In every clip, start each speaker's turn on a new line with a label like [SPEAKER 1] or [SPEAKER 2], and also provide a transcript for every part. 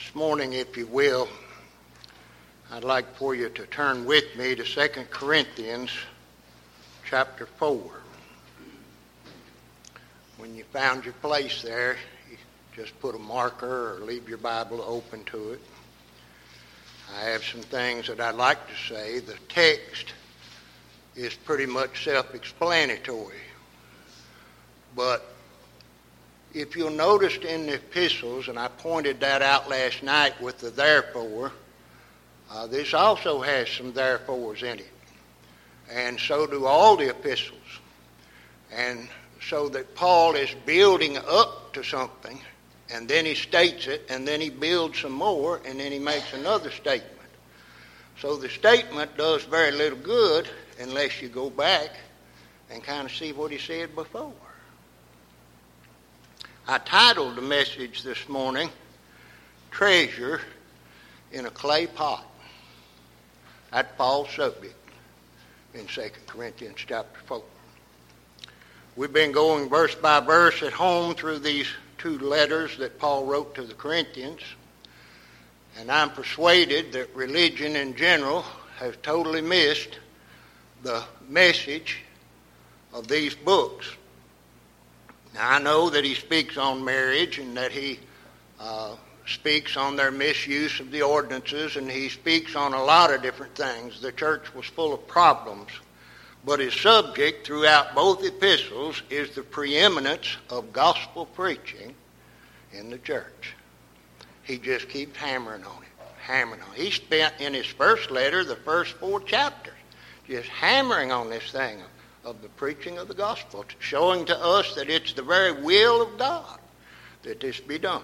[SPEAKER 1] This morning, if you will, I'd like for you to turn with me to 2 Corinthians chapter 4. When you found your place there, you just put a marker or leave your Bible open to it. I have some things that I'd like to say. The text is pretty much self-explanatory. But if you'll notice in the epistles, and I pointed that out last night with the therefore, this also has some therefores in it. And so do all the epistles. And so that Paul is building up to something, and then he states it, and then he builds some more, and then he makes another statement. So the statement does very little good unless you go back and kind of see what he said before. I titled the message this morning, Treasure in a Clay Pot. That's Paul's subject in 2 Corinthians chapter 4. We've been going verse by verse at home through these two letters that Paul wrote to the Corinthians. And I'm persuaded that religion in general has totally missed the message of these books. Now, I know that he speaks on marriage and that he speaks on their misuse of the ordinances, and he speaks on a lot of different things. The church was full of problems. But his subject throughout both epistles is the preeminence of gospel preaching in the church. He just keeps hammering on it. He spent in his first letter the first 4 chapters just hammering on this thing of the preaching of the gospel, showing to us that it's the very will of God that this be done.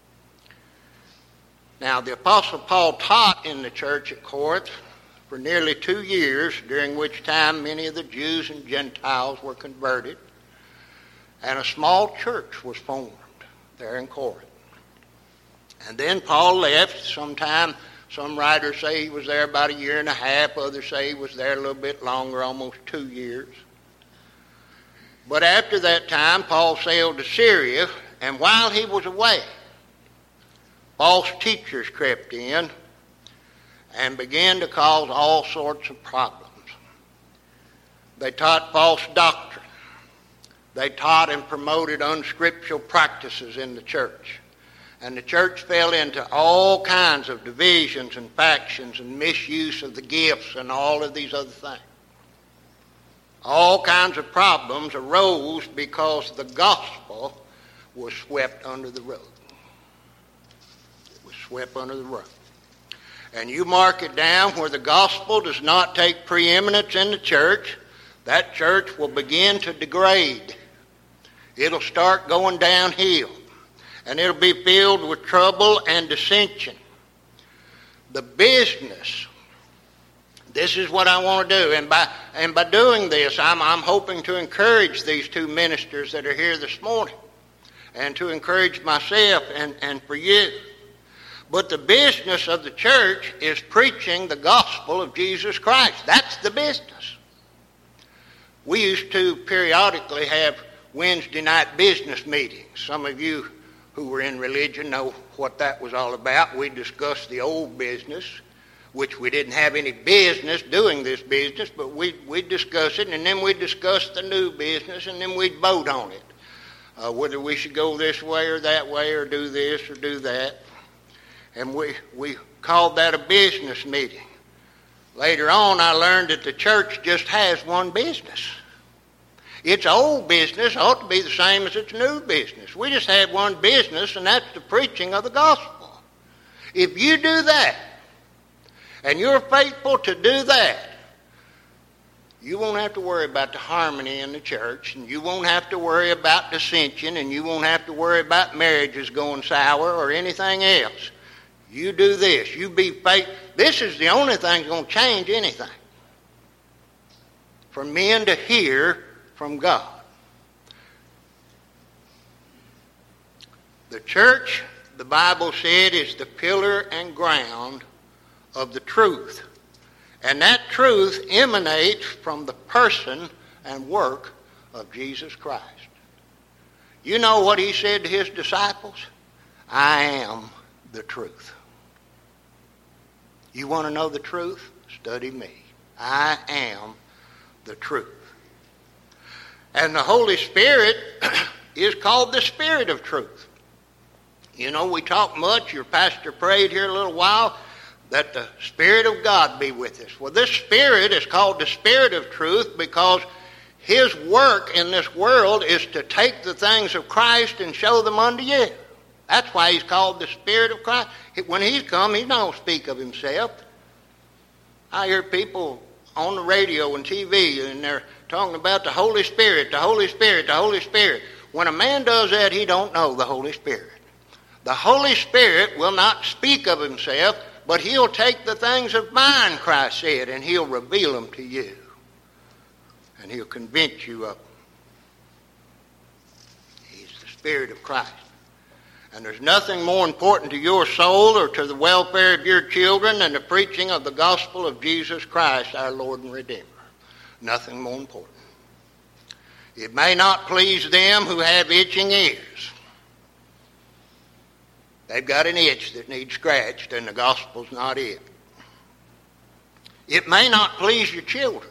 [SPEAKER 1] Now, the Apostle Paul taught in the church at Corinth for nearly 2 years, during which time many of the Jews and Gentiles were converted, and a small church was formed there in Corinth. And then Paul left sometime. Some writers say he was there about 1.5 years. Others say he was there a little bit longer, almost 2 years. But after that time, Paul sailed to Syria, and while he was away, false teachers crept in and began to cause all sorts of problems. They taught false doctrine. They taught and promoted unscriptural practices in the church. And the church fell into all kinds of divisions and factions and misuse of the gifts and all of these other things. All kinds of problems arose because the gospel was swept under the rug. It was swept under the rug. And you mark it down where the gospel does not take preeminence in the church, that church will begin to degrade. It'll start going downhill. And it'll be filled with trouble and dissension. The business, this is what I want to do. And by doing this, I'm hoping to encourage these two ministers that are here this morning, and to encourage myself and for you. But the business of the church is preaching the gospel of Jesus Christ. That's the business. We used to periodically have Wednesday night business meetings. Some of you who were in religion know what that was all about. We discussed the old business, which we didn't have any business doing this business, but we'd discuss it, and then we'd discuss the new business, and then we'd vote on it, whether we should go this way or that way, or do this or do that. And we called that a business meeting. Later on, I learned that the church just has one business. Its old business ought to be the same as its new business. We just have one business, and that's the preaching of the gospel. If you do that, and you're faithful to do that, you won't have to worry about the harmony in the church, and you won't have to worry about dissension, and you won't have to worry about marriages going sour or anything else. You do this. You be faithful. This is the only thing that's going to change anything. For men to hear from God. The church, the Bible said, is the pillar and ground of the truth. And that truth emanates from the person and work of Jesus Christ. You know what he said to his disciples? I am the truth. You want to know the truth? Study me. I am the truth. And the Holy Spirit is called the Spirit of truth. You know, we talk much, your pastor prayed here a little while, that the Spirit of God be with us. Well, this Spirit is called the Spirit of truth because His work in this world is to take the things of Christ and show them unto you. That's why He's called the Spirit of Christ. When He's come, He's not going to speak of Himself. I hear people on the radio and TV, and they're talking about the Holy Spirit, the Holy Spirit, the Holy Spirit. When a man does that, he don't know the Holy Spirit. The Holy Spirit will not speak of Himself, but He'll take the things of mine, Christ said, and He'll reveal them to you. And He'll convince you of them. He's the Spirit of Christ. And there's nothing more important to your soul or to the welfare of your children than the preaching of the gospel of Jesus Christ, our Lord and Redeemer. Nothing more important. It may not please them who have itching ears. They've got an itch that needs scratched, and the gospel's not it. It may not please your children.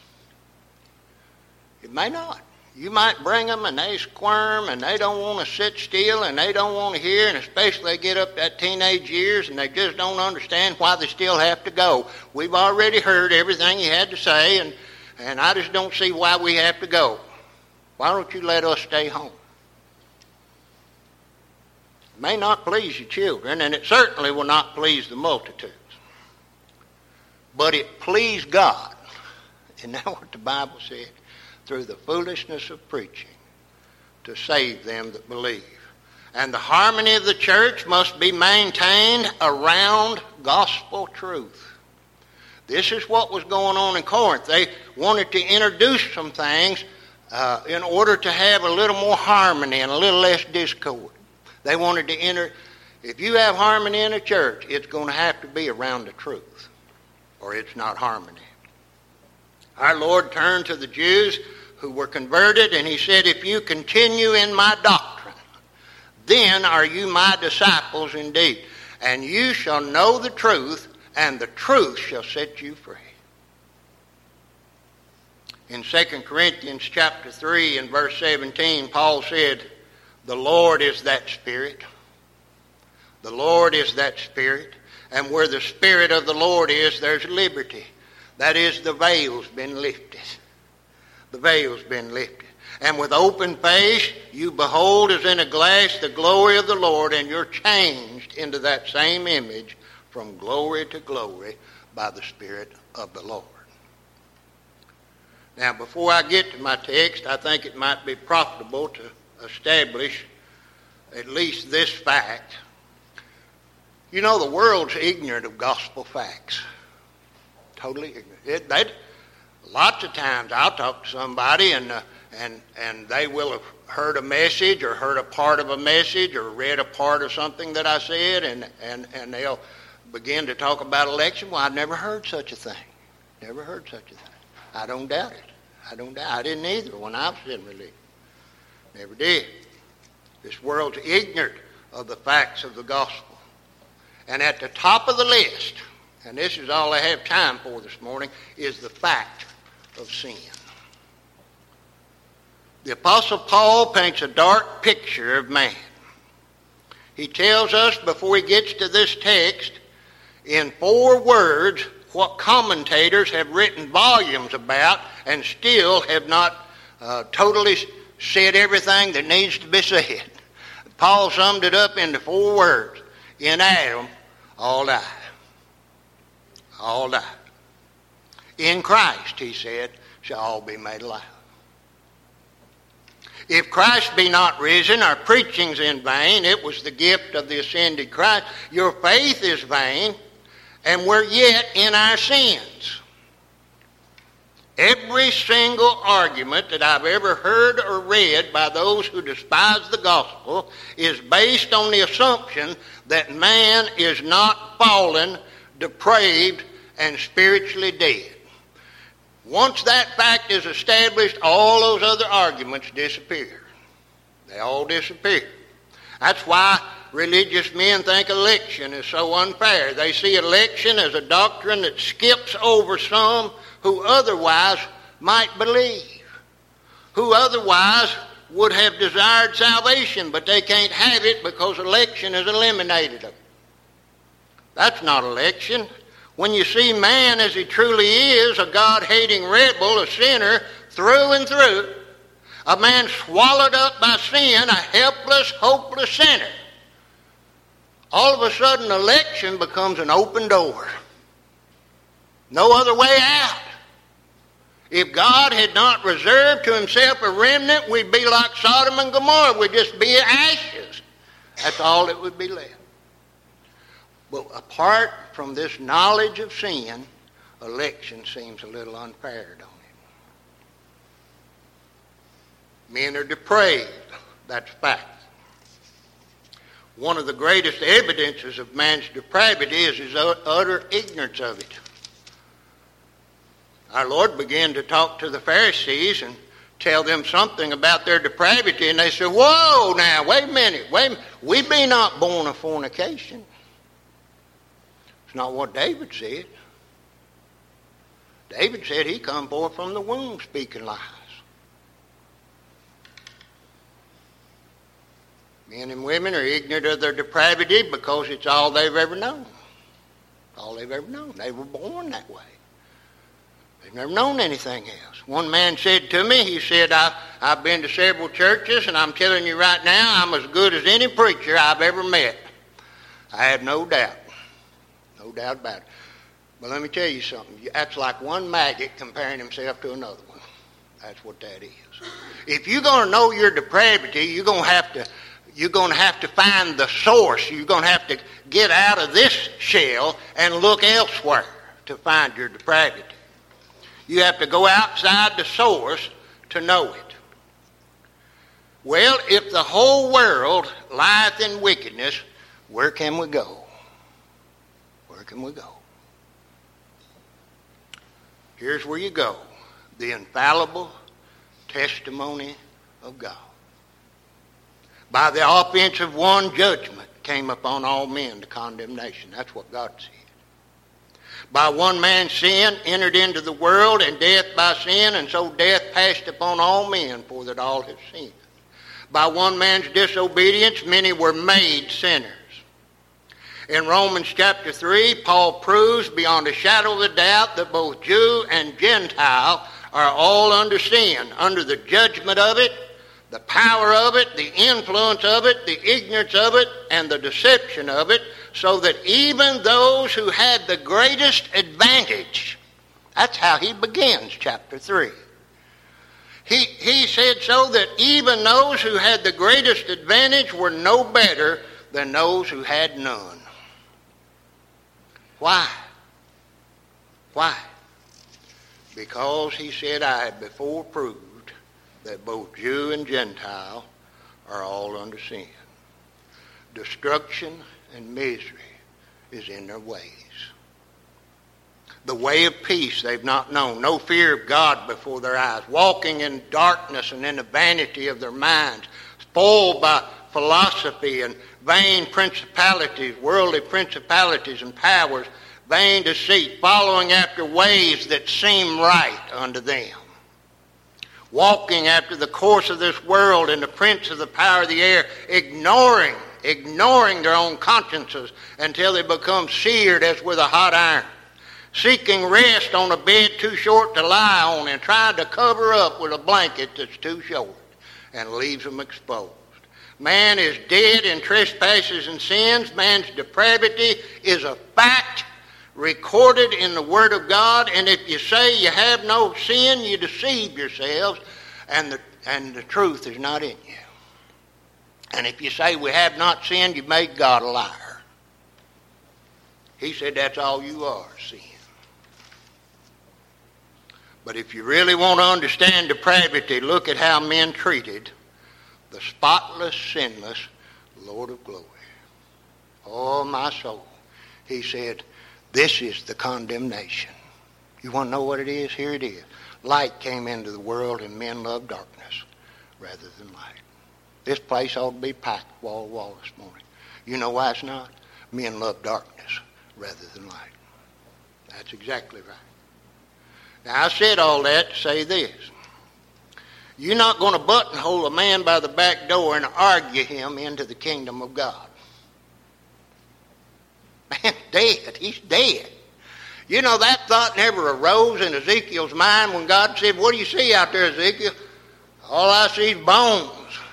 [SPEAKER 1] It may not. You might bring them and they squirm and they don't want to sit still and they don't want to hear, and especially they get up that teenage years and they just don't understand why they still have to go. We've already heard everything you had to say, and I just don't see why we have to go. Why don't you let us stay home? It may not please your children, and it certainly will not please the multitudes. But it pleased God. Isn't that what the Bible said? Through the foolishness of preaching, to save them that believe. And the harmony of the church must be maintained around gospel truth. This is what was going on in Corinth. They wanted to introduce some things in order to have a little more harmony and a little less discord. They wanted to if you have harmony in a church, it's going to have to be around the truth, or it's not harmony. Our Lord turned to the Jews who were converted, and He said, if you continue in my doctrine, then are you my disciples indeed. And you shall know the truth, and the truth shall set you free. In 2 Corinthians chapter 3 and verse 17, Paul said, the Lord is that Spirit. The Lord is that Spirit. And where the Spirit of the Lord is, there's liberty. That is, the veil's been lifted. The veil's been lifted. And with open face, you behold as in a glass the glory of the Lord, and you're changed into that same image from glory to glory by the Spirit of the Lord. Now, before I get to my text, I think it might be profitable to establish at least this fact. You know, the world's ignorant of gospel facts. Totally ignorant. Lots of times I'll talk to somebody and they will have heard a message or heard a part of a message or read a part of something that I said, and they'll begin to talk about election. Well, I've never heard such a thing. Never heard such a thing. I don't doubt it. I don't doubt it. I didn't either when I was in religion. Never did. This world's ignorant of the facts of the gospel. And at the top of the list, and this is all I have time for this morning, is the fact of sin. The Apostle Paul paints a dark picture of man. He tells us before he gets to this text in 4 words what commentators have written volumes about and still have not totally said everything that needs to be said. Paul summed it up into 4 words. In Adam, all died. All died. In Christ, he said, shall all be made alive. If Christ be not risen, our preaching's in vain. It was the gift of the ascended Christ. Your faith is vain, and we're yet in our sins. Every single argument that I've ever heard or read by those who despise the gospel is based on the assumption that man is not fallen, depraved, and spiritually dead. Once that fact is established, all those other arguments disappear. They all disappear. That's why religious men think election is so unfair. They see election as a doctrine that skips over some who otherwise might believe, who otherwise would have desired salvation, but they can't have it because election has eliminated them. That's not election. When you see man as he truly is, a God-hating rebel, a sinner through and through, a man swallowed up by sin, a helpless, hopeless sinner, all of a sudden election becomes an open door. No other way out. If God had not reserved to himself a remnant, we'd be like Sodom and Gomorrah. We'd just be ashes. That's all that would be left. But apart from this knowledge of sin, election seems a little unfair, don't it? Men are depraved. That's fact. One of the greatest evidences of man's depravity is his utter ignorance of it. Our Lord began to talk to the Pharisees and tell them something about their depravity, and they said, whoa, now, wait a minute. We be not born of fornication. It's not what David said. David said he come forth from the womb speaking lies. Men and women are ignorant of their depravity because it's all they've ever known. All they've ever known. They were born that way. They've never known anything else. One man said to me, he said, I've been to several churches, and I'm telling you right now, I'm as good as any preacher I've ever met. I have no doubt. No doubt about it. But let me tell you something. That's like one maggot comparing himself to another one. That's what that is. If you're going to know your depravity, you're going to have to find the source. You're going to have to get out of this shell and look elsewhere to find your depravity. You have to go outside the source to know it. Well, if the whole world lieth in wickedness, where can we go? Where can we go? Here's where you go. The infallible testimony of God. By the offense of one, judgment came upon all men to condemnation. That's what God said. By one man's sin entered into the world, and death by sin, and so death passed upon all men, for that all have sinned. By one man's disobedience, many were made sinners. In Romans chapter 3, Paul proves beyond a shadow of a doubt that both Jew and Gentile are all under sin, under the judgment of it, the power of it, the influence of it, the ignorance of it, and the deception of it, so that even those who had the greatest advantage, that's how he begins chapter 3. He said so that even those who had the greatest advantage were no better than those who had none. Why? Why? Because he said, I had before proved that both Jew and Gentile are all under sin. Destruction and misery is in their ways. The way of peace they've not known. No fear of God before their eyes. Walking in darkness and in the vanity of their minds. Spoiled by philosophy and vain principalities, worldly principalities and powers. Vain deceit. Following after ways that seem right unto them. Walking after the course of this world and the prince of the power of the air. Ignoring their own consciences until they become seared as with a hot iron. Seeking rest on a bed too short to lie on and trying to cover up with a blanket that's too short and leaves them exposed. Man is dead in trespasses and sins. Man's depravity is a fact recorded in the Word of God, and if you say you have no sin, you deceive yourselves, and the truth is not in you. And if you say we have not sinned, you make God a liar. He said that's all you are, sin. But if you really want to understand depravity, look at how men treated the spotless, sinless Lord of glory. Oh, my soul. He said, this is the condemnation. You want to know what it is? Here it is. Light came into the world, and men loved darkness rather than light. This place ought to be packed wall to wall this morning. You know why it's not? Men love darkness rather than light. That's exactly right. Now, I said all that to say this. You're not going to buttonhole a man by the back door and argue him into the kingdom of God. Man, dead. He's dead. You know, that thought never arose in Ezekiel's mind when God said, what do you see out there, Ezekiel? All I see is bones.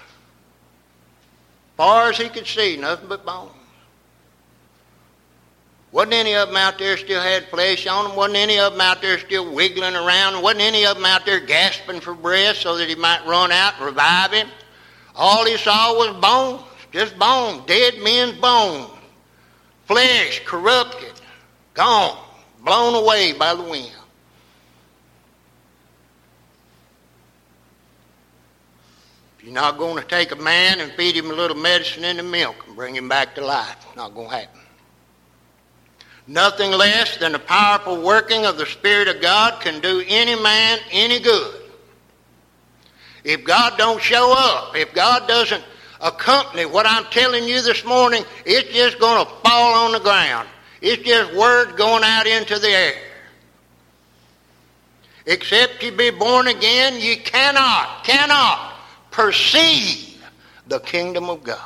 [SPEAKER 1] Far as he could see, nothing but bones. Wasn't any of them out there still had flesh on them? Wasn't any of them out there still wiggling around? Wasn't any of them out there gasping for breath so that he might run out and revive him? All he saw was bones, just bones, dead men's bones. Flesh corrupted, gone, blown away by the wind. If you're not going to take a man and feed him a little medicine in the milk and bring him back to life, it's not going to happen. Nothing less than the powerful working of the Spirit of God can do any man any good. If God don't show up, if God doesn't accompany what I'm telling you this morning, it's just going to fall on the ground. It's just words going out into the air. Except you be born again, you cannot perceive the kingdom of God.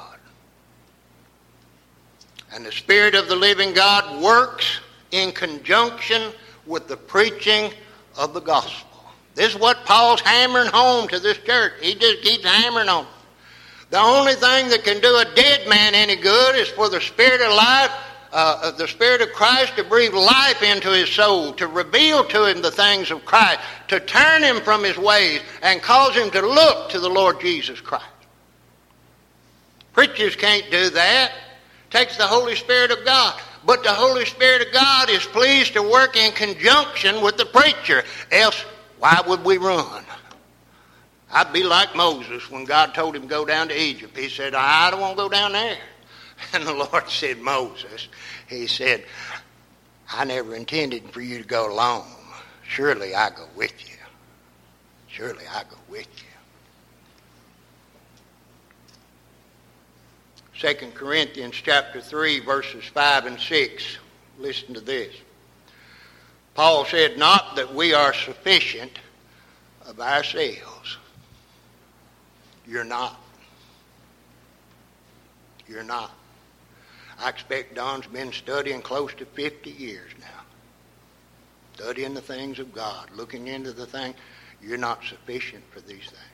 [SPEAKER 1] And the Spirit of the living God works in conjunction with the preaching of the gospel. This is what Paul's hammering home to this church. He just keeps hammering on. The only thing that can do a dead man any good is for the Spirit of life, the Spirit of Christ to breathe life into his soul, to reveal to him the things of Christ, to turn him from his ways and cause him to look to the Lord Jesus Christ. Preachers can't do that. Takes the Holy Spirit of God. But the Holy Spirit of God is pleased to work in conjunction with the preacher. Else, why would we run? I'd be like Moses when God told him to go down to Egypt. He said, I don't want to go down there. And the Lord said, Moses, he said, I never intended for you to go alone. Surely I go with you. Surely I go with you. 2 Corinthians chapter 3, verses 5 and 6. Listen to this. Paul said, not that we are sufficient of ourselves. You're not. You're not. I expect Don's been studying close to 50 years now. Studying the things of God, looking into the thing. You're not sufficient for these things.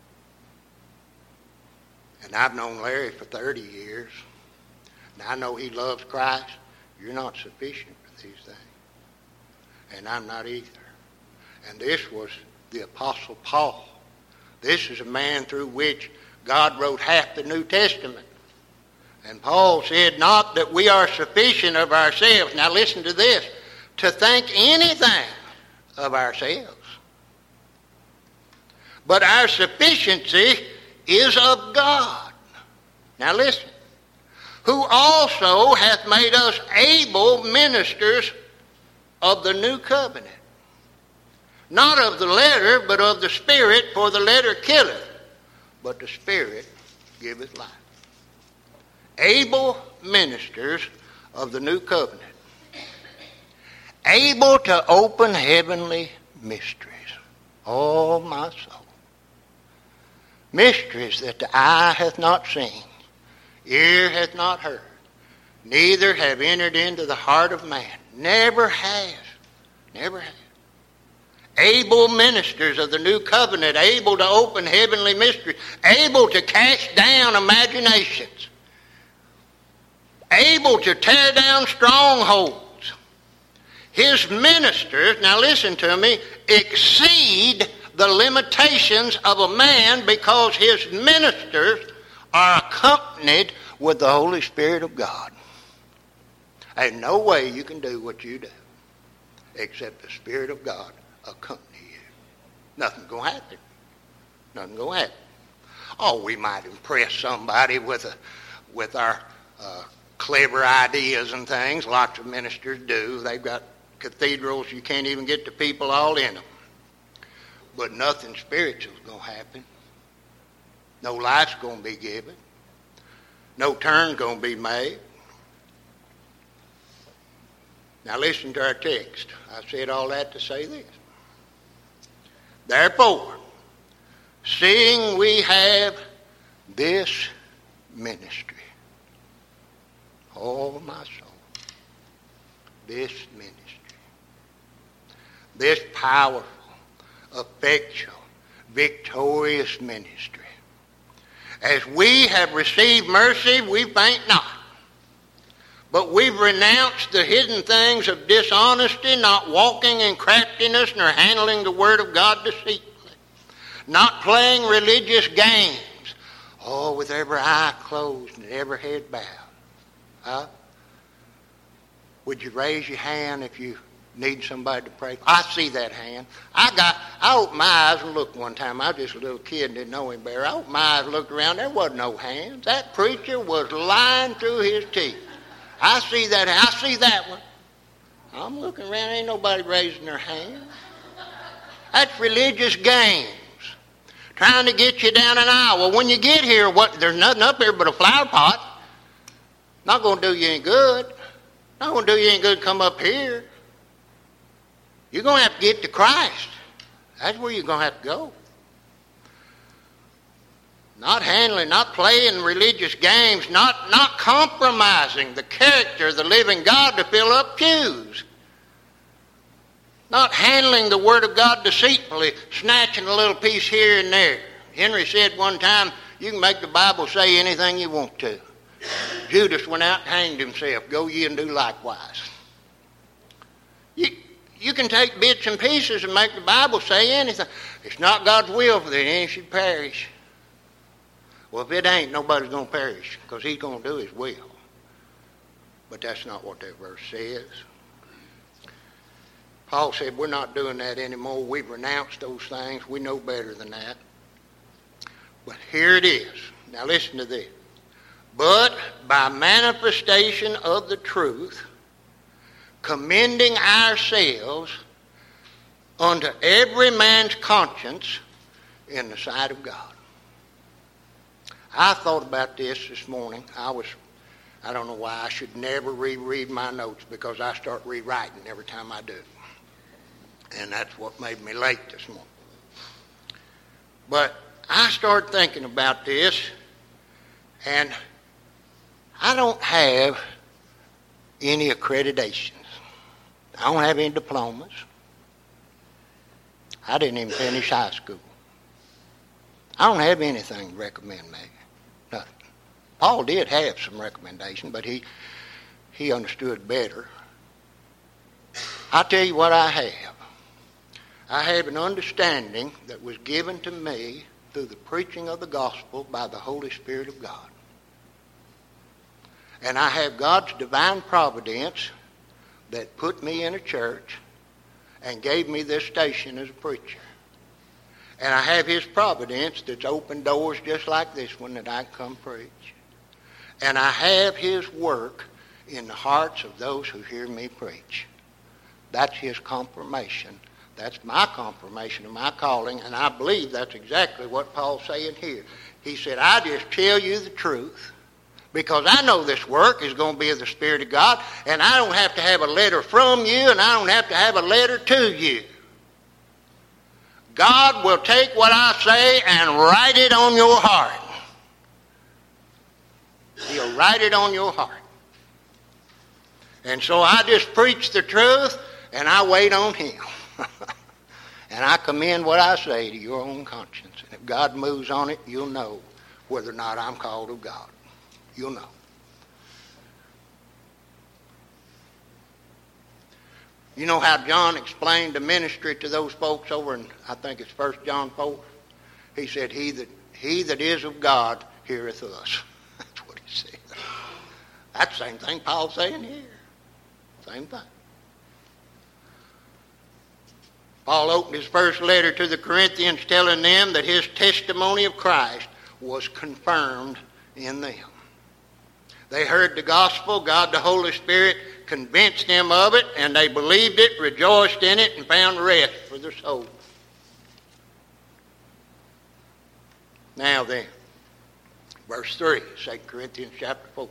[SPEAKER 1] And I've known Larry for 30 years. And I know he loves Christ. You're not sufficient for these things. And I'm not either. And this was the Apostle Paul. This is a man through which God wrote half the New Testament. And Paul said, not that we are sufficient of ourselves. Now listen to this. To think anything of ourselves. But our sufficiency is of God. Now listen. Who also hath made us able ministers of the new covenant. Not of the letter, but of the Spirit, for the letter killeth, but the Spirit giveth life. Able ministers of the new covenant. Able to open heavenly mysteries. Oh, my soul. Mysteries that the eye hath not seen, ear hath not heard, neither have entered into the heart of man. Never has. Never has. Able ministers of the new covenant, able to open heavenly mysteries, able to cast down imaginations, able to tear down strongholds. His ministers, now listen to me, exceed the limitations of a man because his ministers are accompanied with the Holy Spirit of God. There's no way you can do what you do except the Spirit of God accompany you. Nothing's going to happen. Nothing's going to happen. Oh, we might impress somebody with our clever ideas and things. Lots of ministers do. They've got cathedrals you can't even get the people all in them. But nothing spiritual is going to happen. No life's going to be given. No turn's going to be made. Now listen to our text. I said all that to say this. Therefore, seeing we have this ministry, oh my soul, this ministry, this powerful, effectual, victorious ministry. As we have received mercy, we faint not. But we've renounced the hidden things of dishonesty, not walking in craftiness, nor handling the word of God deceitfully, not playing religious games, with every eye closed and every head bowed. Huh? Would you raise your hand if you need somebody to pray? I see that hand. I opened my eyes and looked one time. I was just a little kid and didn't know him better. I opened my eyes and looked around. There wasn't no hands. That preacher was lying through his teeth. I see that. I see that one. I'm looking around. Ain't nobody raising their hand. That's religious games. Trying to get you down an aisle. Well, when you get here, there's nothing up here but a flower pot. Not going to do you any good. Not going to do you any good to come up here. You're going to have to get to Christ. That's where you're going to have to go. Not handling, not playing religious games, not compromising the character of the living God to fill up pews. Not handling the Word of God deceitfully, snatching a little piece here and there. Henry said one time, you can make the Bible say anything you want to. Judas went out and hanged himself. Go ye and do likewise. You can take bits and pieces and make the Bible say anything. It's not God's will for that any should perish. Well, if it ain't, nobody's going to perish because he's going to do his will. But that's not what that verse says. Paul said we're not doing that anymore. We've renounced those things. We know better than that. But here it is. Now listen to this. But by manifestation of the truth, commending ourselves unto every man's conscience in the sight of God. I thought about this morning. I don't know why I should never reread my notes because I start rewriting every time I do. And that's what made me late this morning. But I started thinking about this, and I don't have any accreditations. I don't have any diplomas. I didn't even finish high school. I don't have anything to recommend me. Nothing. Paul did have some recommendation, but he understood better. I'll tell you what I have. I have an understanding that was given to me through the preaching of the gospel by the Holy Spirit of God. And I have God's divine providence that put me in a church and gave me this station as a preacher. And I have his providence that's opened doors just like this one that I can come preach. And I have his work in the hearts of those who hear me preach. That's his confirmation. That's my confirmation of my calling, and I believe that's exactly what Paul's saying here. He said, I just tell you the truth because I know this work is going to be of the Spirit of God, and I don't have to have a letter from you, and I don't have to have a letter to you. God will take what I say and write it on your heart. He'll write it on your heart. And so I just preach the truth, and I wait on him. And I commend what I say to your own conscience. And if God moves on it, you'll know whether or not I'm called of God. You'll know. You know how John explained the ministry to those folks over in, I think it's 1 John 4? He said, he that is of God heareth us. That's what he said. That's the same thing Paul's saying here. Same thing. Paul opened his first letter to the Corinthians telling them that his testimony of Christ was confirmed in them. They heard the gospel, God the Holy Spirit convinced them of it, and they believed it, rejoiced in it, and found rest for their soul. Now then, Verse 3, 2 Corinthians chapter 4.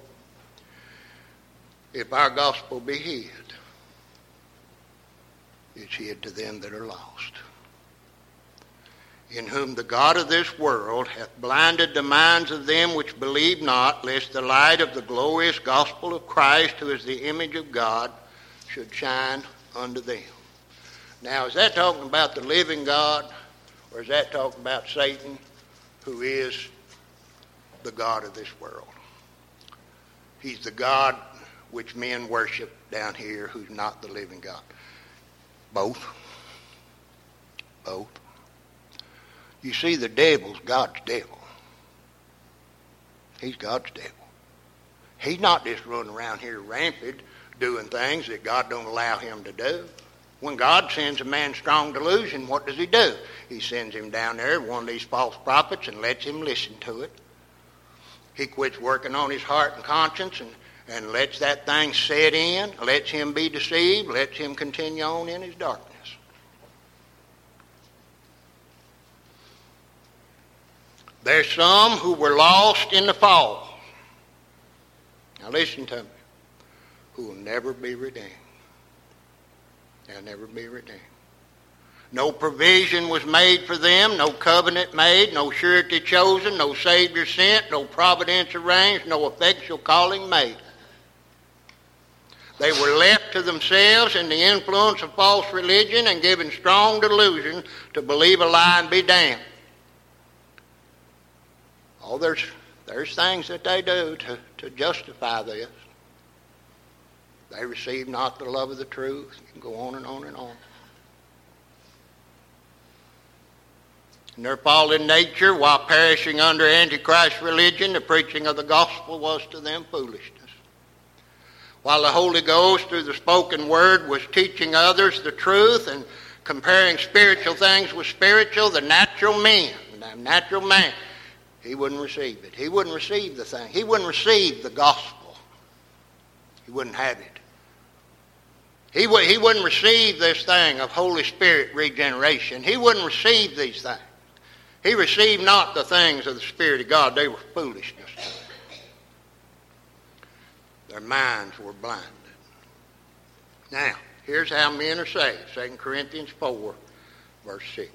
[SPEAKER 1] If our gospel be hid, it's hid to them that are lost, in whom the God of this world hath blinded the minds of them which believe not, lest the light of the glorious gospel of Christ, who is the image of God, should shine unto them. Now, is that talking about the living God, or is that talking about Satan, who is the God of this world? He's the God which men worship down here, who's not the living God. Both. Both. You see, the devil's God's devil. He's God's devil. He's not just running around here rampant doing things that God don't allow him to do. When God sends a man strong delusion, what does he do? He sends him down there, one of these false prophets, and lets him listen to it. He quits working on his heart and conscience and lets that thing set in, lets him be deceived, lets him continue on in his darkness. There's some who were lost in the fall. Now listen to me. Who will never be redeemed. They'll never be redeemed. No provision was made for them, no covenant made, no surety chosen, no Savior sent, no providence arranged, no effectual calling made. They were left to themselves in the influence of false religion and given strong delusion to believe a lie and be damned. Oh, there's things that they do to justify this. They receive not the love of the truth. You can go on and on and on. In their fallen nature, while perishing under Antichrist religion, the preaching of the gospel was to them foolishness. While the Holy Ghost, through the spoken word, was teaching others the truth and comparing spiritual things with spiritual, the natural man, he wouldn't receive it. He wouldn't receive the thing. He wouldn't receive the gospel. He wouldn't have it. He wouldn't receive this thing of Holy Spirit regeneration. He wouldn't receive these things. He received not the things of the Spirit of God. They were foolishness. Their minds were blinded. Now, here's how men are saved. 2 Corinthians 4, verse 6.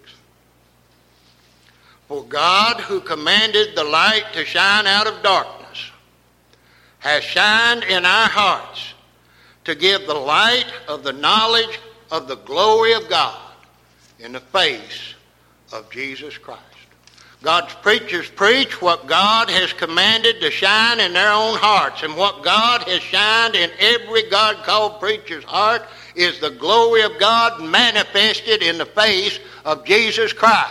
[SPEAKER 1] For God, who commanded the light to shine out of darkness, has shined in our hearts to give the light of the knowledge of the glory of God in the face of Jesus Christ. God's preachers preach what God has commanded to shine in their own hearts. And what God has shined in every God-called preacher's heart is the glory of God manifested in the face of Jesus Christ.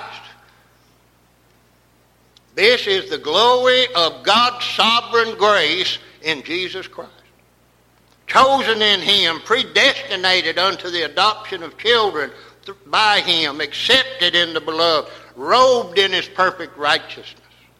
[SPEAKER 1] This is the glory of God's sovereign grace in Jesus Christ. Chosen in him, predestinated unto the adoption of children by him, accepted in the beloved, robed in his perfect righteousness.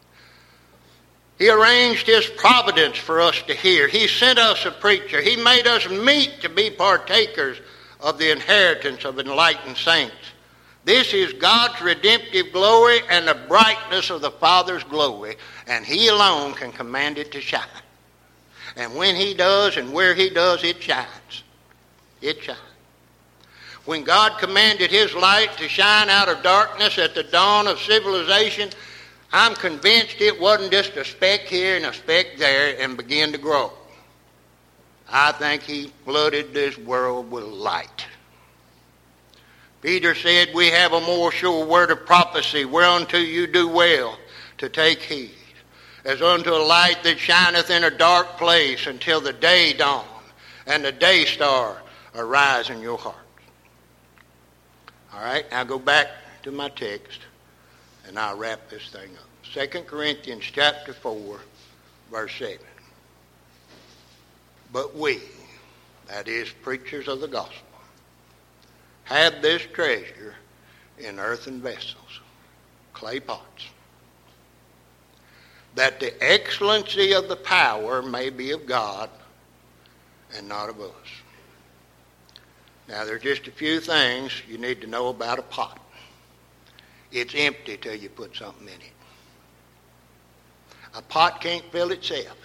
[SPEAKER 1] He arranged his providence for us to hear. He sent us a preacher. He made us meet to be partakers of the inheritance of enlightened saints. This is God's redemptive glory and the brightness of the Father's glory, and he alone can command it to shine. And when he does and where he does, it shines. It shines. When God commanded his light to shine out of darkness at the dawn of civilization, I'm convinced it wasn't just a speck here and a speck there and began to grow. I think he flooded this world with light. Peter said, we have a more sure word of prophecy, whereunto you do well to take heed, as unto a light that shineth in a dark place until the day dawn and the day star arise in your hearts. All right, now go back to my text, and I'll wrap this thing up. 2 Corinthians chapter 4, verse 7. But we, that is, preachers of the gospel, have this treasure in earthen vessels, clay pots, that the excellency of the power may be of God and not of us. Now, there's just a few things you need to know about a pot. It's empty till you put something in it. A pot can't fill itself.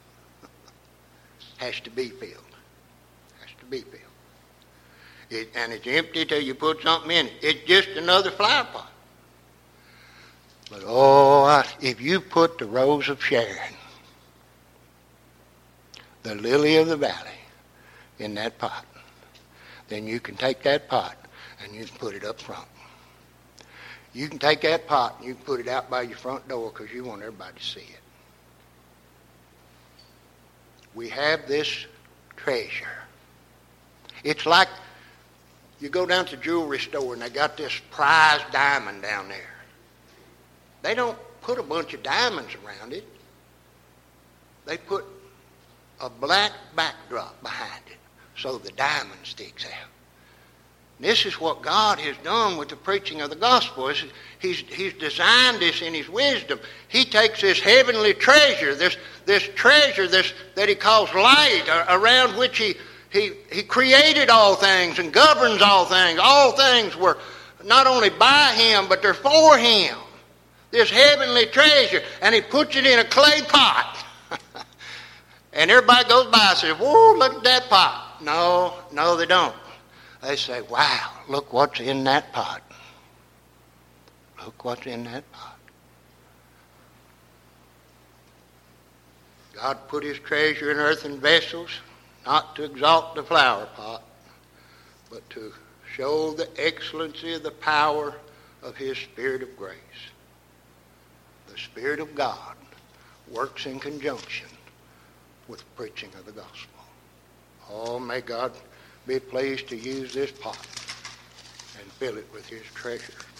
[SPEAKER 1] Has to be filled. Has to be filled. And it's empty till you put something in it. It's just another flower pot. But if you put the rose of Sharon, the lily of the valley, in that pot, then you can take that pot and you can put it up front. You can take that pot and you can put it out by your front door because you want everybody to see it. We have this treasure. It's like you go down to the jewelry store and they got this prize diamond down there. They don't put a bunch of diamonds around it. They put a black backdrop behind it so the diamond sticks out. And this is what God has done with the preaching of the gospel. He's designed this in his wisdom. He takes this heavenly treasure, this treasure that he calls light, around which he created all things and governs all things. All things were not only by him, but they're for him. This heavenly treasure. And he puts it in a clay pot. And everybody goes by and says, whoa, look at that pot. No, they don't. They say, wow, look what's in that pot. Look what's in that pot. God put his treasure in earthen vessels, not to exalt the flower pot, but to show the excellency of the power of his Spirit of grace. The Spirit of God works in conjunction with the preaching of the gospel. Oh, may God be pleased to use this pot and fill it with his treasure.